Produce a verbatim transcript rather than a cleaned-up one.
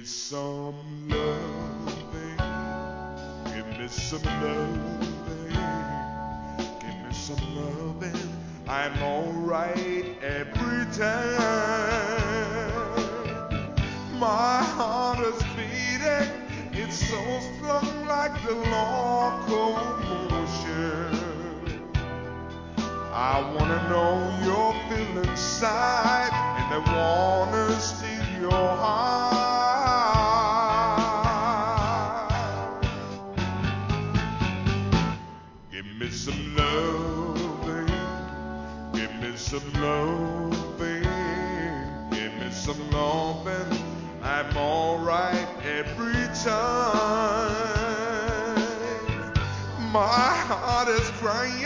some loving, give me some loving, give me some loving. I'm alright every time. My heart is beating, it's so strong like the locomotion. I wanna know your feel inside, and I wanna steal your heart. Give me some loving, give me some loving, give me some loving. I'm alright every time. My heart is crying,